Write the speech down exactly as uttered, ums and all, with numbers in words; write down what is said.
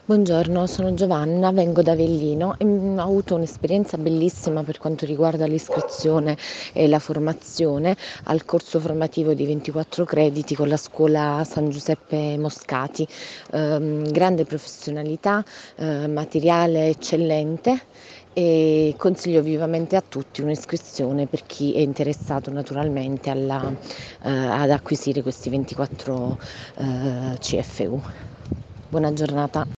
Buongiorno, sono Giovanna, vengo da Avellino e mm, ho avuto un'esperienza bellissima per quanto riguarda l'iscrizione e la formazione al corso formativo di ventiquattro crediti con la scuola San Giuseppe Moscati. Ehm, grande professionalità, eh, materiale eccellente e consiglio vivamente a tutti un'iscrizione per chi è interessato naturalmente alla, eh, ad acquisire questi ventiquattro eh, C F U. Buona giornata.